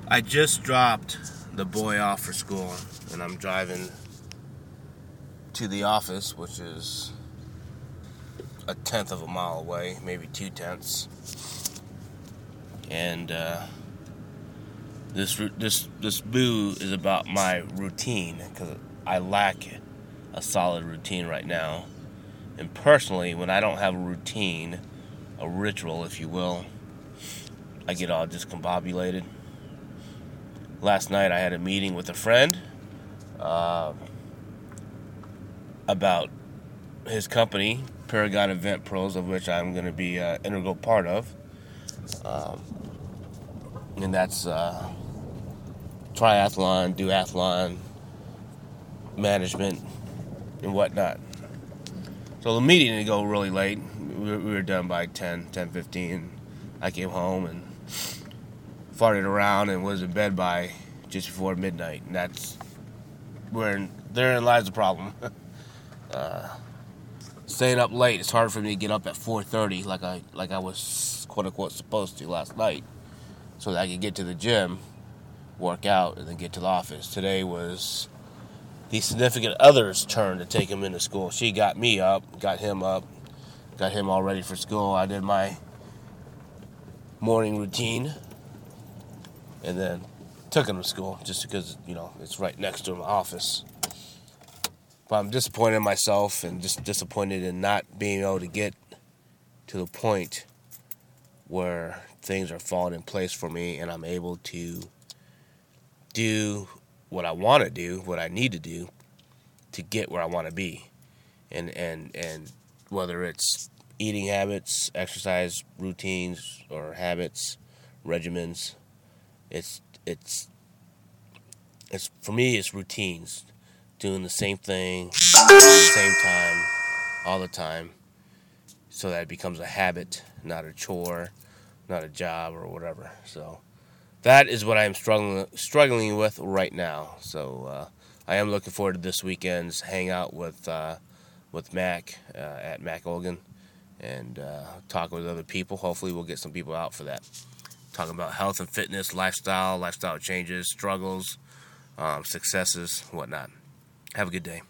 I just dropped the boy off for school, and I'm driving to the office, which is a tenth of a mile away, maybe 2/10. And this boo is about my routine, because I lack a solid routine right now. And personally, when I don't have a routine, a ritual, if you will, I get all discombobulated. Last night I had a meeting with a friend about his company, Paragon Event Pros, of which I'm going to be an integral part of. And that's triathlon, duathlon, management, and whatnot. So the meeting didn't go really late. We were done by 10:15. I came home and farted around and was in bed by just before midnight. And that's therein lies the problem. Staying up late, it's hard for me to get up at 4:30 like I was quote unquote supposed to last night, so that I could get to the gym, work out, and then get to the office. Today was the significant other's turn to take him into school. She got me up, got him all ready for school. I did my morning routine, and then took him to school just because, it's right next to my office. But I'm disappointed in myself and just disappointed in not being able to get to the point where things are falling in place for me and I'm able to do what I want to do, what I need to do to get where I want to be. And whether it's eating habits, exercise routines, or habits, regimens, it's for me, it's routines. Doing the same thing, same time, all the time, so that it becomes a habit, not a chore, not a job or whatever. So that is what I am struggling with right now. So I am looking forward to this weekend's hangout with Mac at Mac Olgan, and talk with other people. Hopefully we'll get some people out for that. Talking about health and fitness, lifestyle changes, struggles, successes, whatnot. Have a good day.